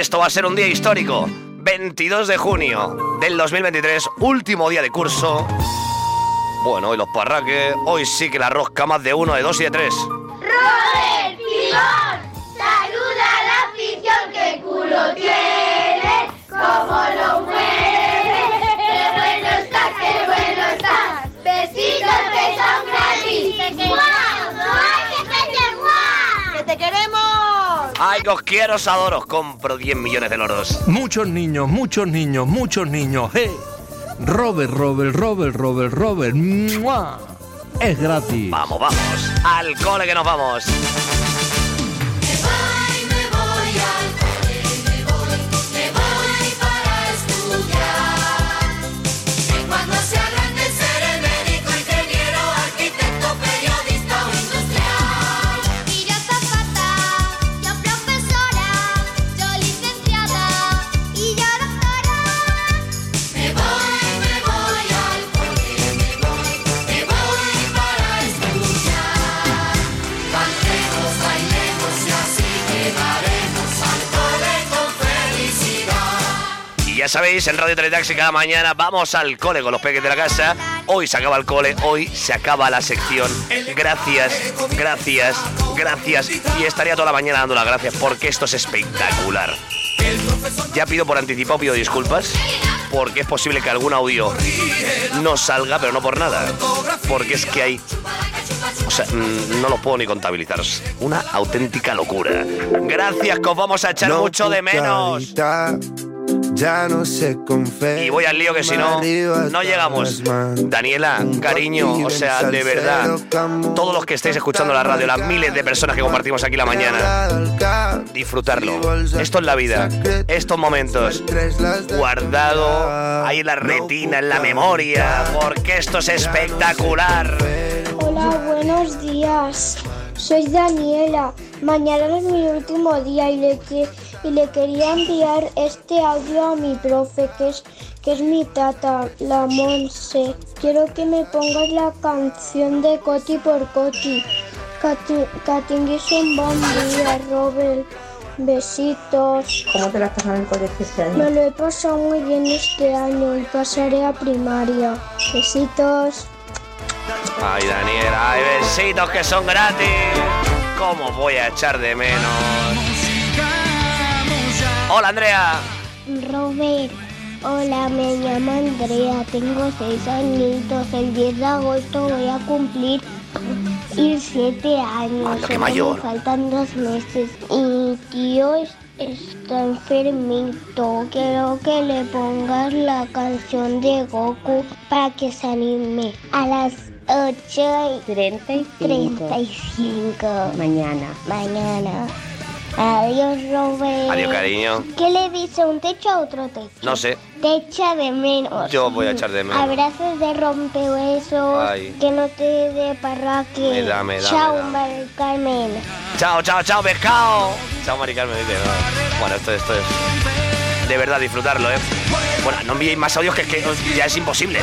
Esto va a ser un día histórico. 22 de junio del 2023, último día de curso. Bueno, hoy los parraques, hoy sí que la rosca más de uno, de dos y de tres. ¡Robert Timón! ¡Saluda a la afición que culo tiene! ¡Cómo lo mueve! ¡Qué bueno está, qué bueno está! ¡Besitos que son gratis! ¡Guau! ¡Guau! ¡Que te queremos! ¡Ay, que os quiero, os adoro! Os compro 10 millones de loros. Muchos niños, muchos niños, muchos niños. ¡Hey! Robert. ¡Mua! Es gratis. Vamos, vamos. Al cole que nos vamos. Ya sabéis, en Radio Teletaxi cada mañana vamos al cole con los peques de la casa. Hoy se acaba el cole, hoy se acaba la sección. Gracias. Y estaría toda la mañana dando las gracias porque esto es espectacular. Ya pido por anticipado, pido disculpas, porque es posible que algún audio no salga, pero no por nada. Porque es que hay... O sea, no lo puedo ni contabilizar. Es una auténtica locura. Gracias, que os vamos a echar mucho de menos. Ya no sé con fe. Y voy al lío que si no, no llegamos. Daniela, cariño, o sea, de verdad, todos los que estáis escuchando la radio, las miles de personas que compartimos aquí la mañana, disfrutarlo. Esto es la vida, estos momentos, guardado ahí en la retina, en la memoria, porque esto es espectacular. Hola, buenos días. Soy Daniela. Mañana es mi último día y le quería enviar este audio a mi profe, que es mi tata, la Monse. Quiero que me pongas la canción de Coti por Coti. Que tinguis un bon día, Robert. Besitos. ¿Cómo te la has pasado en el colegio este año? Me lo he pasado muy bien este año y pasaré a primaria. Besitos. Ay, Daniela, ay, besitos que son gratis. ¿Cómo voy a echar de menos? Hola, Andrea. Robert, hola, me llamo Andrea, tengo 6 añitos. El 10 de agosto voy a cumplir 7 años. Anda, qué mayor. Me faltan 2 meses. Y mi tío está enfermito. Quiero que le pongas la canción de Goku para que se anime. A las 8:35. Mañana. Adiós, Robert. Adiós, cariño. ¿Qué le dice un techo a otro techo? No sé. Te echa de menos. Yo voy a echar de menos. Abrazos de rompehuesos. Ay. Que no te dé parraque. Me da. Chao, Mari Carmen. Chao, pescado. Chao, Mari Carmen. Bueno, esto es... De verdad, disfrutarlo, ¿eh? Bueno, no enviéis más audios que ya es imposible.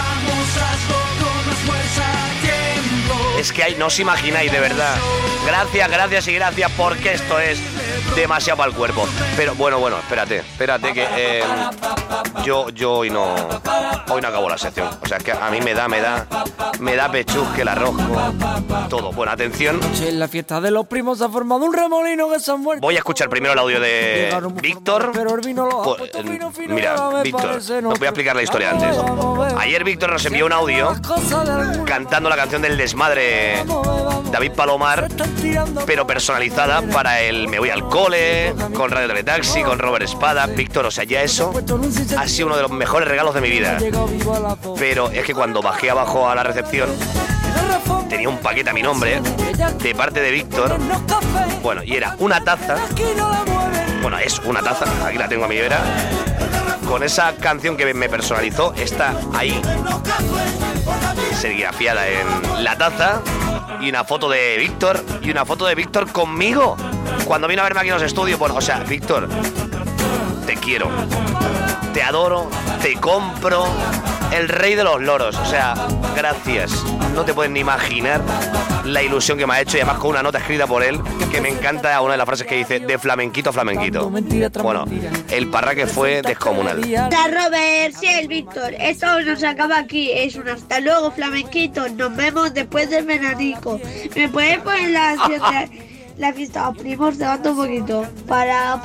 Es que no os imagináis, de verdad. Gracias porque esto es demasiado para el cuerpo. Pero bueno, espérate que yo hoy no acabo la sección. O sea, es que a mí me da pechusque el arroz, todo. Bueno, atención. En la fiesta de los primos se ha formado un remolino que se han muerto. Voy a escuchar primero el audio de Víctor. Pero el vino lo ha Pues, puesto fino, mira, Víctor, os voy a explicar la historia antes. Ayer Víctor nos envió un audio cantando la canción del desmadre David Palomar, pero personalizada para el Me Voy al Cole, con Radio Teletaxi, con Robert Espada. Víctor, o sea, ya eso ha sido uno de los mejores regalos de mi vida. Pero es que cuando bajé abajo a la recepción tenía un paquete a mi nombre de parte de Víctor. Bueno, y era una taza. Bueno, es una taza, aquí la tengo a mi vera, con esa canción que me personalizó. Está ahí serigrafiada en la taza. Y una foto de Víctor. Y una foto de Víctor conmigo cuando vino a verme aquí en los estudios. Bueno, o sea, Víctor, te quiero, te adoro, te compro. El rey de los loros. O sea, gracias. No te puedes ni imaginar la ilusión que me ha hecho y además con una nota escrita por él que me encanta una de las frases que dice de flamenquito a flamenquito. Bueno, el parraque fue descomunal. Hola Robert, sí, el Víctor. Esto nos acaba aquí. Es un hasta luego, flamenquito. Nos vemos después del veranico. ¿Me puedes poner la fiesta primos? Te mando un poquito. Para.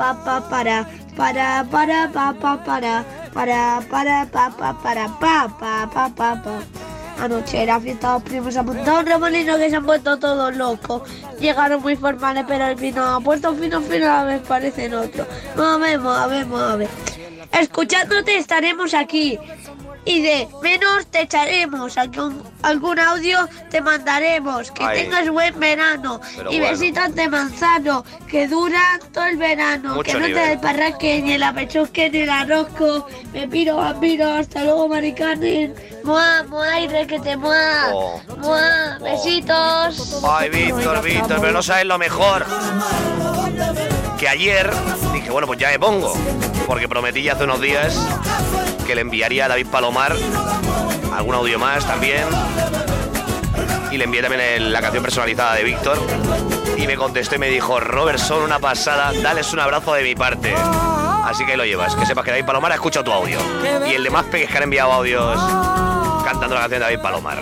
Anoche era fiesta los primos, a un remolino que se han puesto todos locos. Llegaron muy formales, pero al final ha puesto fino a la vez, parecen otros. A ver. Escuchándote estaremos aquí. Y de menos te echaremos, algún audio te mandaremos. Que tengas buen verano. Pero y besitos de manzano, que duran todo el verano. Mucho que no nivel. Te desparraquen ni el apechusque ni el arrozco. Me piro, vampiro, hasta luego, maricanes. Mua, aire que te mua. Mua, besitos. Ay, Víctor, pero no sabes lo mejor. Que ayer dije, bueno, pues ya me pongo. Porque prometí ya hace unos días que le enviaría a David Palomar algún audio más también. Y le envié también la canción personalizada de Víctor. Y me contestó y me dijo, Robert, son una pasada, dales un abrazo de mi parte. Así que ahí lo llevas, que sepas que David Palomar ha escuchado tu audio. Y el de más peques que han enviado audios cantando la canción de David Palomar.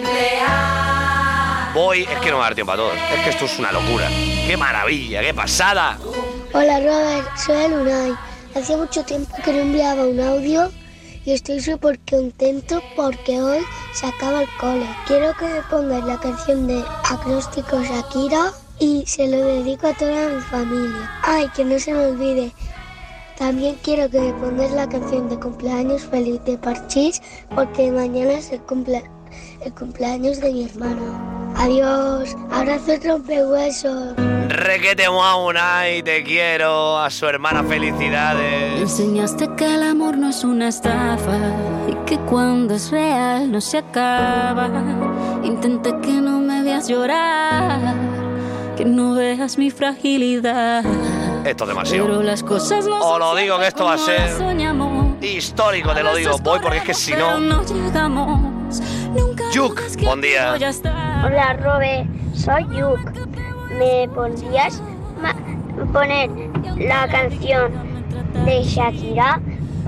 Voy, es que no va a dar tiempo a todos. Es que esto es una locura. ¡Qué maravilla, qué pasada! Hola Robert, soy el Unai. Hacía mucho tiempo que no enviaba un audio y estoy súper contento porque hoy se acaba el cole. Quiero que me pongas la canción de Acróstico Shakira y se lo dedico a toda mi familia. Ay, que no se me olvide. También quiero que me pongas la canción de cumpleaños feliz de Parchís porque mañana es el cumpleaños de mi hermano. Adiós, abrazos rompehuesos. Requete Unai, te quiero, a su hermana felicidades. Me enseñaste que el amor no es una estafa y que cuando es real no se acaba. Intenté que no me veas llorar, que no veas mi fragilidad. Esto es demasiado. Pero las cosas no os lo digo que esto va a ser histórico, te lo digo. Voy porque es que si no... Yuk, buen día. Hola Robert, soy Yuk. ¿Me podrías poner la canción de Shakira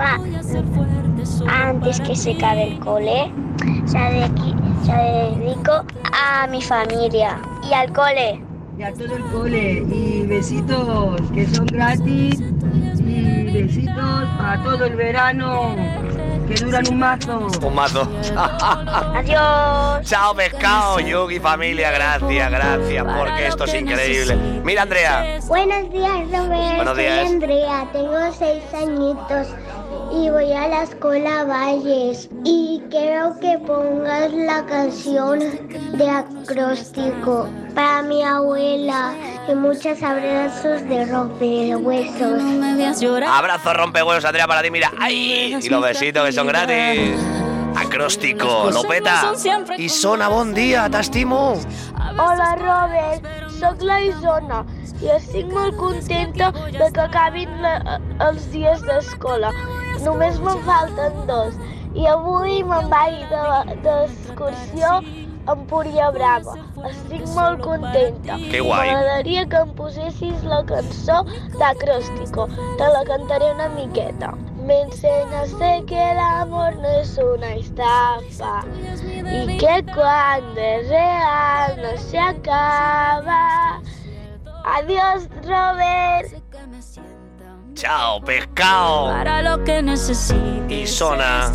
antes que se acabe el cole? Se dedico a mi familia y al cole. Y a todo el cole. Y besitos que son gratis. Y besitos para todo el verano. Que duran un mazo. Un mazo. Adiós. Chao, pescado, Yugi, familia. Gracias, porque esto es increíble. Mira, Andrea. Buenos días, Robert. Buenos días. Soy Andrea, tengo 6 añitos y voy a la escuela Valles. Y quiero que pongas la canción de Acróstico para mi abuela. Y muchos abrazos de rompehuesos. Abrazo rompehuesos, Andrea, para ti, mira. ¡Ay! Y los besitos que son gratis. Acróstico, lo peta. I Sona, bon dia, t'estimo. Hola, Robert. Soc la Isona i estic molt contenta de que acabin els dies d'escola. Només me'n falten 2. I avui me'n vaig d'excursió a Empúria Brava. Estic molt contenta. Que guai. M'agradaria que em posessis la cançó d'Acróstico. Te la cantaré una miqueta. Me enseñaste que el amor no es una estafa y que cuando es real no se acaba. Adiós, Robert. Chao, pescado. Para lo que necesites. I Sona.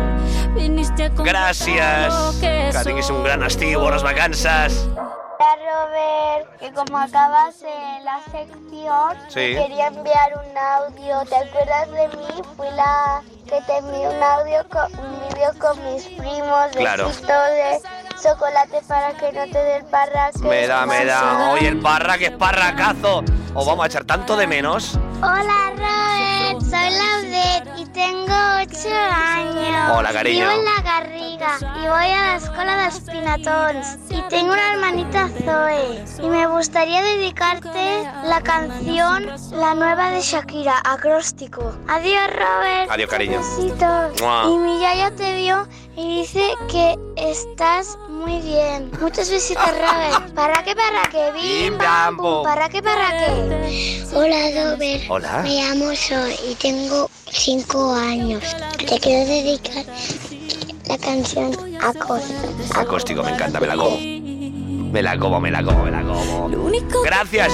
Gràcies. Que tinguis un gran estiu, bones vacances. Hola, Robert, que como acabas la sección, sí, quería enviar un audio. ¿Te acuerdas de mí? Fui la que te envié un vídeo con mis primos. Claro. Besitos de chocolate para que no te dé el parraque. Me da. Oye, el parraque es parracazo. Os vamos a echar tanto de menos. Hola, Robert, soy Laudet y tengo 8 años. Hola, cariño. Vivo en La Garriga. amiga y voy a la escuela de Espinatons. Y tengo una hermanita Zoe. Y me gustaría dedicarte la canción, la nueva de Shakira, Acróstico. Adiós, Robert. Adiós, cariño. Besitos. ¡Mua! Y mi yaya te vio y dice que estás muy bien. Muchos besitos, Robert. ¿Para qué? Bim, bam, bum. ¿Para qué? Hola, Robert. Hola. Me llamo Sol y tengo 5 años. Te quiero dedicar la canción Acróstico. Acróstico, me encanta, me la como. Me la como. Gracias.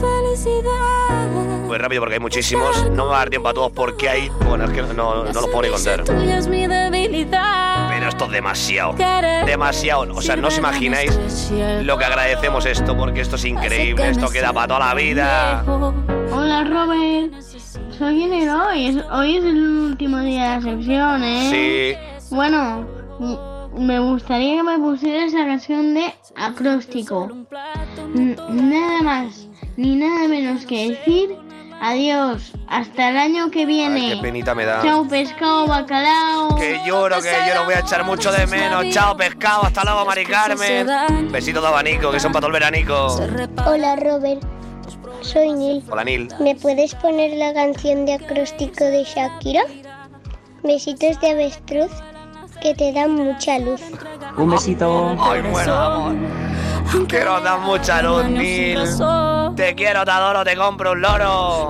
Pues rápido porque hay muchísimos. No me va a dar tiempo a todos porque hay... Bueno, es que no los puedo ni contar. Pero esto es demasiado. Demasiado. O sea, no os imagináis lo que agradecemos esto, porque esto es increíble. Esto queda para toda la vida. Hola, Robert. Soy enero y hoy es el último día de la sección, ¿eh? Sí. Bueno, me gustaría que me pusieras la canción de Acróstico. Nada más ni nada menos que decir adiós, hasta el año que viene. Ay, qué penita me da. Chao, pescado, bacalao. Que lloro, voy a echar mucho de menos. Chao, pescado, hasta luego, Mari Carmen. Besitos de abanico, que son para todo el veranico. Hola, Robert. Soy Nil. Hola, Nil. ¿Me puedes poner la canción de Acróstico de Shakira? Besitos de avestruz que te dan mucha luz. Un besito. Ay, bueno, amor. Que nos dan mucha luz, Nil. Te quiero, te adoro, te compro un loro.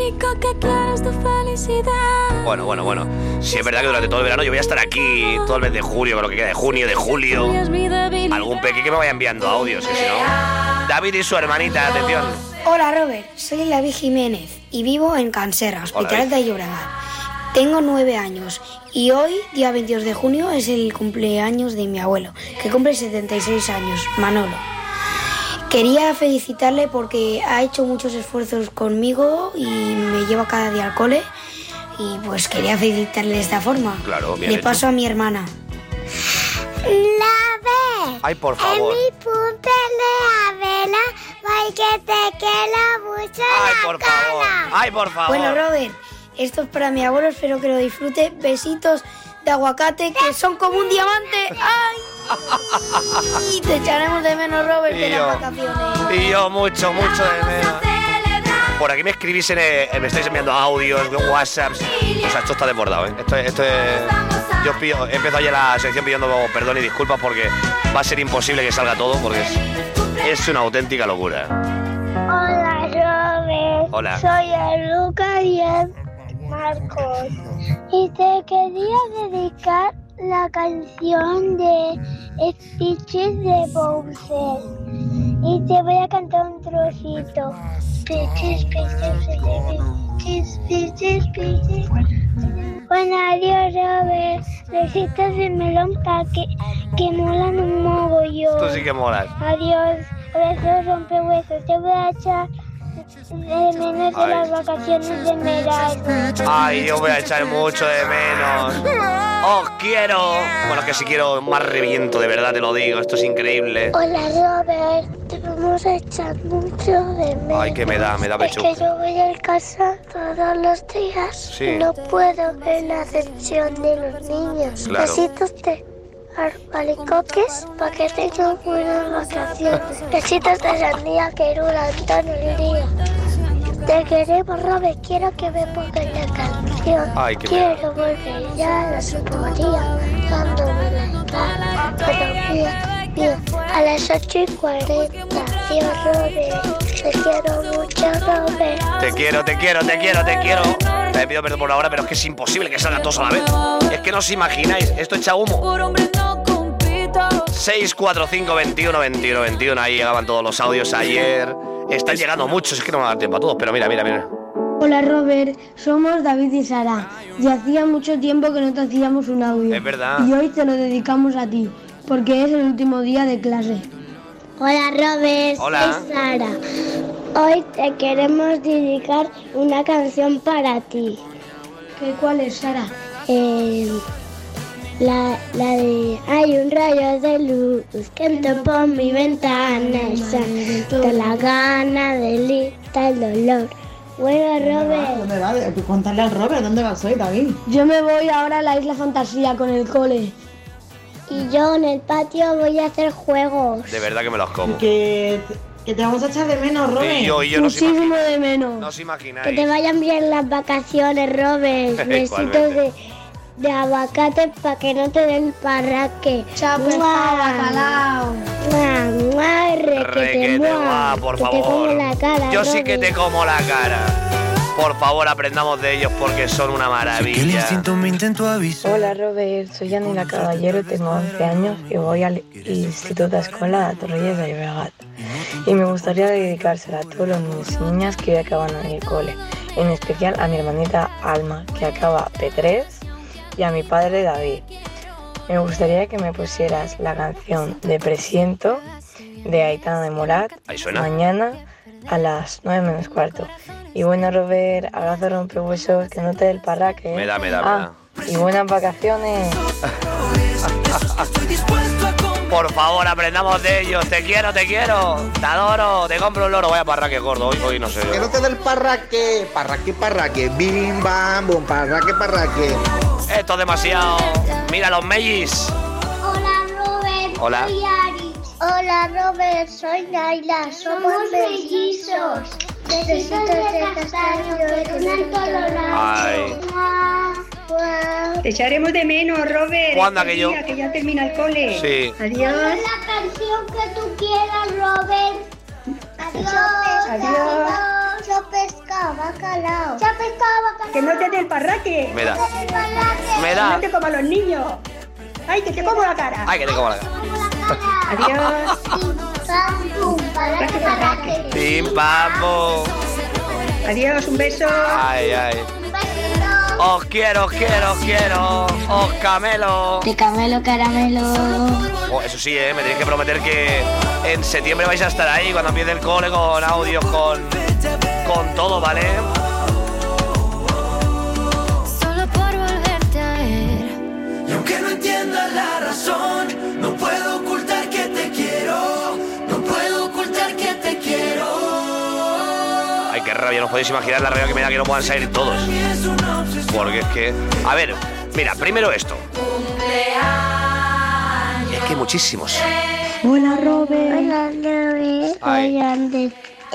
Bueno. Si es verdad que durante todo el verano yo voy a estar aquí todo el mes de julio, con lo que queda de junio, de julio. Algún peque que me vaya enviando audios, que si no... David y su hermanita, atención. Hola, Robert. Soy Lavi Jiménez y vivo en Cansera, Hospital de Llobregat. Tengo 9 años y hoy, día 22 de junio, es el cumpleaños de mi abuelo, que cumple 76 años, Manolo. Quería felicitarle porque ha hecho muchos esfuerzos conmigo y me lleva cada día al cole. Y pues quería felicitarle de esta forma. Claro, bien Le hecho. paso a mi hermana. Ay, por favor. En mi punta de Abela, ay, que te quiero mucho. Ay, por favor. Ay, por favor. Bueno, Robert, esto es para mi abuelo, espero que lo disfrute. Besitos de aguacate que son como un diamante. ¡Ay! Te echaremos de menos, Robert, Y en yo. las vacaciones. Y yo mucho de menos. Por aquí me escribís me estáis enviando audios, WhatsApps. O sea, esto está desbordado, ¿eh? Esto es... Yo he empezado ya la sección pidiendo perdón y disculpas porque va a ser imposible que salga todo porque es una auténtica locura. Hola, Robert. Hola. Soy el Lucas y el Marcos. Y te quería dedicar la canción de Stitches de Bowser. Y te voy a cantar un trocito. Bueno, adiós, Robert. Besitos de melón pa' que molan un mogollón. Tú sí que molas. Adiós, besos rompehuesos. Te voy a echar de menos de las vacaciones de verano. Ay, yo voy a echar mucho de menos. ¡Os quiero! Bueno, que si quiero más reviento, de verdad te lo digo. Esto es increíble. Hola, Robert. Te vamos a echar mucho de menos. Ay, que me da pecho. Es que yo voy a casa todos los días. Sí. Y no puedo ver la sección de los niños. Claro. Besitos de albaricoques para que tengan buenas vacaciones. Besitos de sandía que duran todo el día. Te queremos, Robert. Quiero que me pongas la canción. Ay, qué Quiero volver ya a la suporía cuando me la encarga. Pero bien, a las 8:40. Adiós, Robert. Te quiero mucho, Robert. Te quiero. Te pido perdón por ahora, pero es que es imposible que salgan todos a la vez. Es que no os imagináis, esto echa humo. 645 21 21 21, ahí llegaban todos los audios ayer. Están llegando muchos, es que no me va a dar tiempo a todos, pero mira. Hola, Robert. Somos David y Sara. Y hacía mucho tiempo que no te hacíamos un audio. Es verdad. Y hoy te lo dedicamos a ti, porque es el último día de clase. Hola, Robert. Hola. Soy Sara. Hoy te queremos dedicar una canción para ti. ¿Cuál es, Sara? La de hay un rayo de luz que entró por mi ventana, siento la gana, delita el dolor. Bueno, Robert. ¿Dónde va? Contarle al Robert, ¿dónde vas hoy, David? Yo me voy ahora a la Isla Fantasía con el cole. Y yo en el patio voy a hacer juegos. De verdad que me los como. Que te vamos a echar de menos, Robert. Y yo Muchísimo de menos. no os imagináis. Que te vayan bien las vacaciones, Robert. Besitos de aguacate para que no te den parraque. Chao, bacalao. Requete, guau, por que te como favor. la cara, Yo sí que Robert. te como la cara. Por favor, aprendamos de ellos porque son una maravilla. Hola Robert, soy Yanila Caballero, tengo 11 años y voy al Instituto Escola de Torrelles de Llobregat. Y me gustaría dedicársela a todos los niños y niñas que ya acaban en el cole, en especial a mi hermanita Alma, que acaba P3, y a mi padre David. Me gustaría que me pusieras la canción de Presiento de Aitana de Morat Ahí suena. mañana a las 9:45. Y bueno, Robert, abrazo rompehuesos, que no te dé el parraque. Me da. Y buenas vacaciones. Por favor, aprendamos de ellos. Te quiero, te adoro, te compro un loro. Vaya parraque gordo, hoy no sé. Que no te dé el parraque, parraque, bim bam bum, parraque. Esto es demasiado. Mira los mellis. Hola, Robert. Hola. Soy Aris. Hola, Robert. Soy Naila. Somos mellizos. Besitos de castaño que duran colorado. Ay. Te echaremos de menos, Robert. ¿Cuándo Este aquello? día que ya termina el cole. Sí. Adiós. La canción que tú quieras, Robert. Adiós. Adiós. Yo pescaba bacalao. Yo pescaba bacalao. Que no te dé el parraque. Me da. Que Me da. no te coman los niños. Ay, que te como la cara. Ay, que te como la cara. Adiós. Parraque. Pim, pam, pum. Adiós, un beso. Ay. Os quiero. Os camelo. Te camelo caramelo. Oh, eso sí, me tenéis que prometer que en septiembre vais a estar ahí cuando empiece el cole con audios, con todo, ¿vale? Solo por volverte a ver. Y aunque no entiendas la razón, no puedo ocultar que te quiero. No puedo ocultar que te quiero. Ay, qué rabia, no os podéis imaginar la rabia que me da que no puedan salir todos. Porque es que... A ver, mira, primero esto. Es que hay muchísimos. Hola, Robert. Hola, Robert. Ay. Soy Andrés.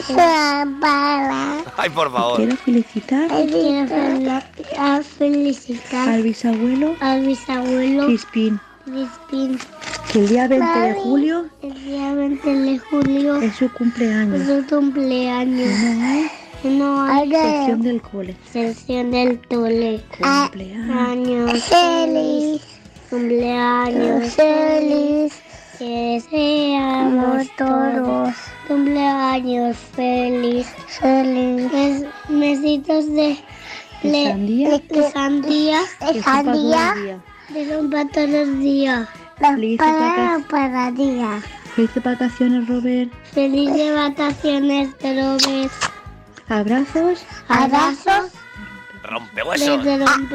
Ay, por favor. Quiero felicitar Quiero felicitar al bisabuelo al bisabuelo Crispín, Crispín. que el día 20 de julio El día 20 de julio es su cumpleaños. es su cumpleaños. No hay Sección del cole. sesión del tole. Cumpleaños. Años feliz. Cumpleaños feliz. Que deseamos todos. Cumpleaños feliz. Mesitos de sandía. de sandía. Que sepa todo el día. De rompa todos los días. Para día. Felices vacaciones, Robert. Feliz de vacaciones, Robert. Abrazos. Abrazos. Rompehuesos.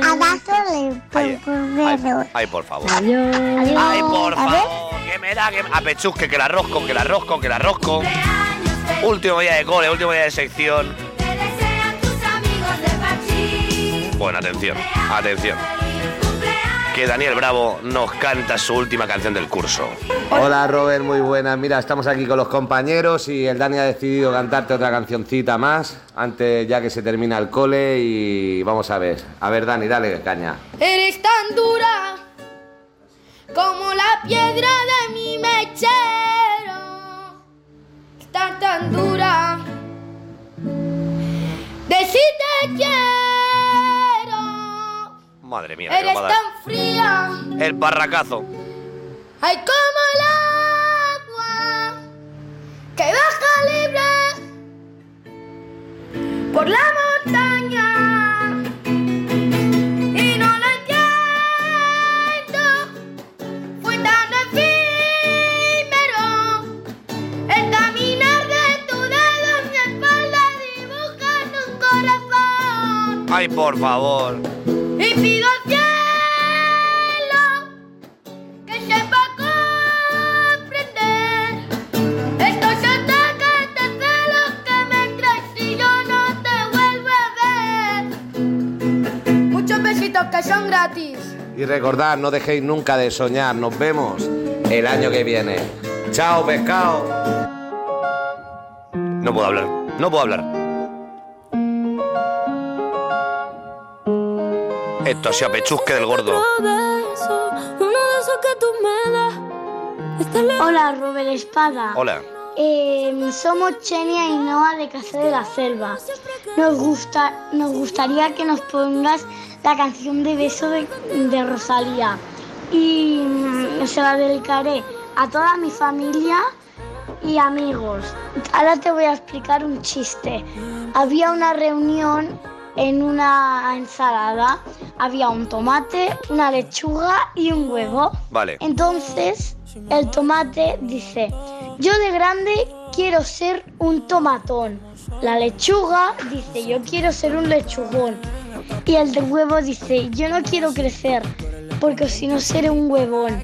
Ay, por favor. Adiós. Ay, por favor. Que me da, que... A pechusque, que la rosco. Último día de cole, último día de sección. Bueno, atención. Que Daniel Bravo nos canta su última canción del curso. Hola Robert, muy buenas. Mira, estamos aquí con los compañeros y el Dani ha decidido cantarte otra cancioncita más antes ya que se termina el cole y vamos a ver. A ver, Dani, dale caña. Eres tan dura como la piedra de mi mechero. Estás tan dura de si te quiero. Madre mía, Eres que nos va a dar tan fría, el barracazo. ay como el agua que baja libre por la montaña y no lo entiendo. Fue tan efímero el caminar de tu dedo en mi espalda dibujando un corazón. Ay, por favor. Y pido al cielo que sepa comprender estos ataques de celos que me traes y yo no te vuelvo a ver. Muchos besitos que son gratis. Y recordad, no dejéis nunca de soñar. Nos vemos el año que viene. ¡Chao, pescado! No puedo hablar, no puedo hablar. Esto ha sido pechusque del gordo. Hola, Robert Espada. Hola. Somos Chenia y Noa de Casa de la Selva. Nos gustaría que nos pongas la canción de Beso de Rosalía. Y se la dedicaré a toda mi familia y amigos. Ahora te voy a explicar un chiste. Había una reunión en una ensalada. Había un tomate, una lechuga y un huevo. Vale. Entonces el tomate dice: yo de grande quiero ser un tomatón. La lechuga dice: yo quiero ser un lechugón. Y el del huevo dice: yo no quiero crecer, porque si no seré un huevón.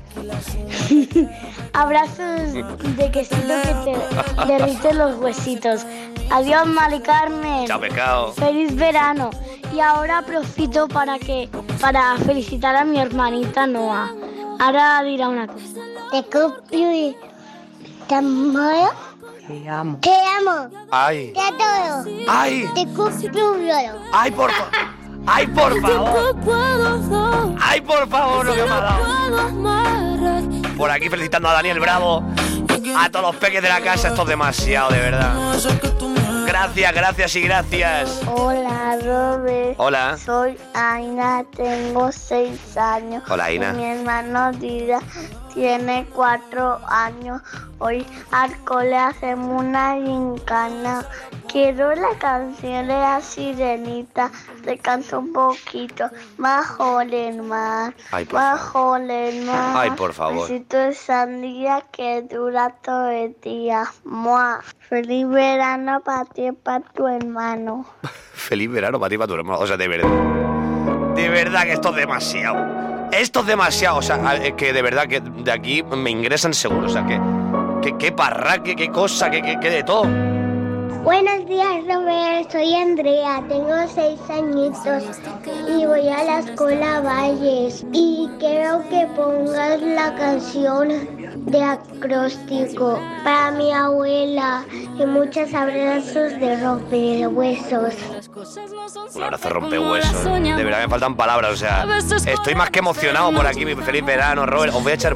Abrazos de quesito que te derriten los huesitos. Adiós, Mari Carmen. Chao, pescado. Feliz verano. Y ahora profito para felicitar a mi hermanita Noa. Ahora dirá una cosa. Te cumplo y te amo. Te amo. Te amo. Ay. Te adoro. Ay. Te cumplo. Ay, por favor. Ay, por favor. Ay, por favor, lo que me ha dado. Por aquí felicitando a Daniel Bravo. A todos los peques de la casa. Esto es demasiado, de verdad. Gracias, gracias y gracias. Hola, Robert. Hola. Soy Aina, tengo 6 años. Hola, Aina. Mi hermano Dida tiene 4 años. Hoy al cole hacemos una gincana. Quiero la canción de la sirenita. Te canto un poquito. Bajo el mar. Ay, por Bajo el mar. Ay, por favor. Besito de sandía que dura todo el día. ¡Mua! Feliz verano para ti y para tu hermano. Feliz verano para ti y para tu hermano. O sea, de verdad. De verdad que esto es demasiado. Esto es demasiado. O sea, es que de verdad que de aquí me ingresan seguro. O sea, que parraque, qué cosa, que de todo. Buenos días, Robert. Soy Andrea, tengo 6 añitos y voy a la escuela Valles. Y quiero que pongas la canción de acróstico para mi abuela y muchos abrazos de rompehuesos. Un abrazo rompehuesos. De verdad me faltan palabras. O sea, estoy más que emocionado por aquí. Mi feliz verano, Robert. Os voy a echar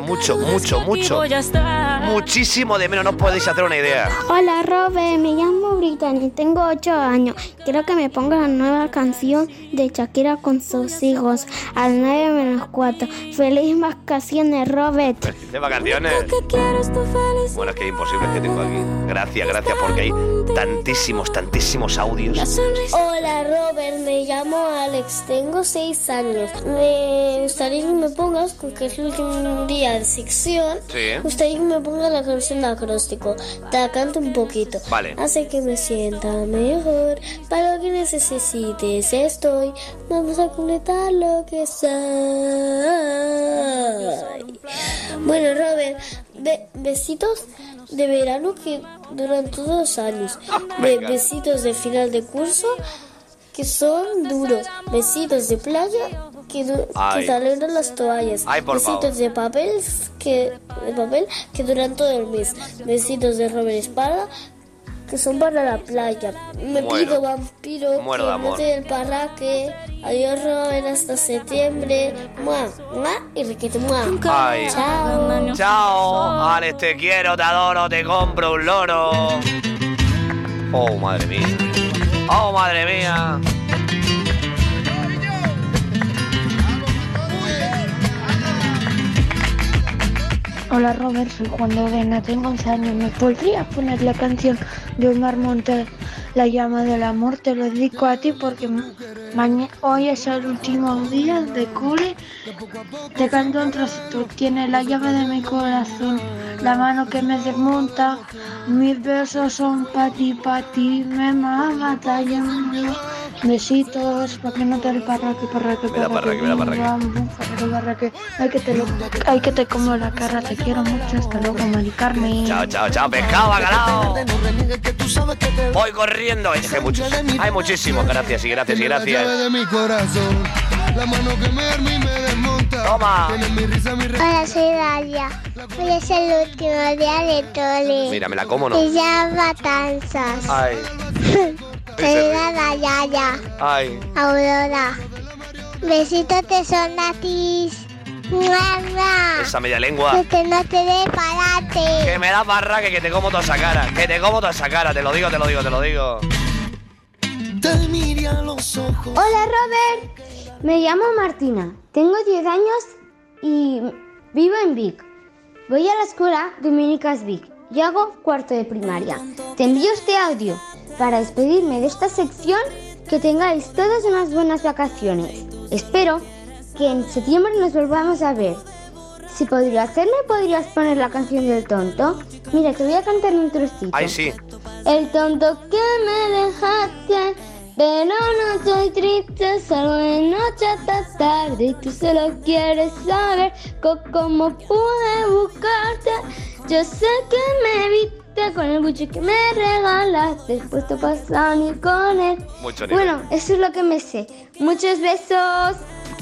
muchísimo de menos. No os podéis hacer una idea. Hola, Robert. Me llamo Brittany, tengo 8 años. Quiero que me ponga la nueva canción de Shakira con sus hijos al 9-4. Feliz vacaciones, Robert. ¿De vacaciones? Bueno, es que es imposible que tengo aquí. Gracias, porque hay tantísimos audios. Hola, Robert, me llamo Alex, tengo 6 años. Me gustaría que me pongas, porque es el último día de sección, me gustaría que me pongas la canción de acróstico. Te la canto un poquito. Vale. Hace que me sienta mejor, para lo que necesites estoy. Vamos a completar lo que soy. Bueno, Robert, besitos de verano que duran todos los años. Besitos de final de curso que son duros. Besitos de playa que salen las toallas. Besitos de papel que duran todo el mes. Besitos de Robert Espada que son para la playa. Me pido vampiro muero que de amor. no te dé el parraque. Adiós, Robert, hasta septiembre. Mua, mua y requete mua. Ay. Chao. Chao, Alex, te quiero, te adoro, te compro un loro. Oh, madre mía. Oh, madre mía. Hola, Robert, soy Juan de Odena, tengo 11 años. ¿Me podrías poner la canción de Omar Montes, La llama del amor? Te lo dedico a ti porque hoy es el último día de cole. Te canto un trocito. Tiene la llave de mi corazón, la mano que me desmonta. Mis besos son pa' ti, me va batallando. Besitos, para que no te dé parraque. Ay, que te como la cara, te quiero mucho, hasta luego, Mari Carmen. Chao, pescado, bacalao. Voy corriendo. Hay muchísimos, gracias. La mano que me arma y me desmonta. Toma. Hola, soy Dalia. Hoy es el último día de Tole. Mira, me la como, ¿no? Se llama Matanzas. Ay. Saluda a Yaya. Ay. Aurora. Besitos te son a ti. ¡Muah! Esa media lengua. Que no te dé parate. Que me da barra que te como toda esa cara. Que te como toda esa cara. Te lo digo. Te miré a los ojos. Hola, Robert. Me llamo Martina. Tengo 10 años y vivo en Vic. Voy a la escuela Dominicas Vic y hago cuarto de primaria. Te envío este audio para despedirme de esta sección. Que tengáis todas unas buenas vacaciones. Espero que en septiembre nos volvamos a ver. Si podrías poner la canción del tonto. Mira, te voy a cantar un trocito. Ay, sí. El tonto que me dejaste, pero no estoy triste, salgo de noche hasta tarde y tú solo quieres saber cómo pude buscarte. Yo sé que me viste con el Gucci que me regalaste, después te pasas ni con él. Mucho nivel. Bueno, eso es lo que me sé. Muchos besos.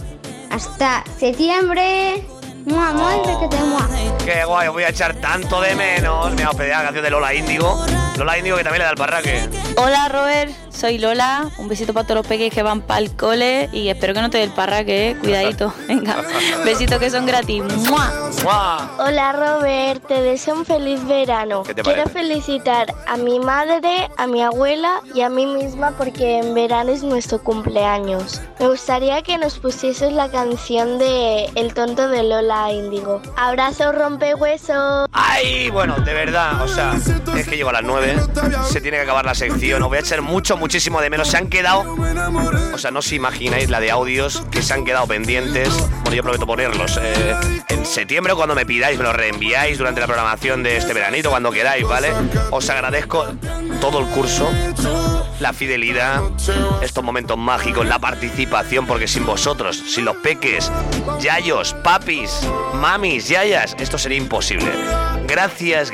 Hasta septiembre. ¡Mua, mua, requete, mua! Qué guay, os voy a echar tanto de menos. Me voy a pedir la canción de Lola Índigo. Lola Índigo que también le da el parraque. Hola, Robert. Soy Lola. Un besito para todos los peques que van para el cole. Y espero que no te dé el parraque, Cuidadito. Venga, besitos que son gratis. ¡Mua! ¡Mua! Hola, Robert. Te deseo un feliz verano. ¿Qué te Quiero parece? felicitar a mi madre, a mi abuela y a mí misma porque en verano es nuestro cumpleaños. Me gustaría que nos pusieses la canción de El tonto de Lola Índigo. Abrazo, rompehuesos. ¡Ay! Bueno, de verdad, o sea, es que llego a las 9. Se tiene que acabar la sección. Os voy a echar muchísimo de menos. Se han quedado, o sea, no os imagináis la de audios que se han quedado pendientes. Bueno, yo prometo ponerlos en septiembre cuando me pidáis, me los reenviáis durante la programación de este veranito, cuando queráis, ¿vale? Os agradezco todo el curso, la fidelidad, estos momentos mágicos, la participación, porque sin vosotros, sin los peques, yayos, papis, mamis, yayas, esto sería imposible. Gracias.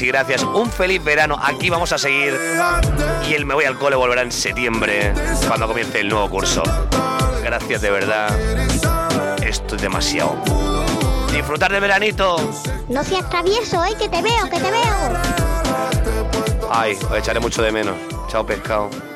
Un feliz verano. Aquí vamos a seguir. Y el Me Voy al Cole volverá en septiembre, cuando comience el nuevo curso. Gracias, de verdad. Esto es demasiado. Disfrutar del veranito. No seas travieso, que te veo. Ay, os echaré mucho de menos. Chao, pescado.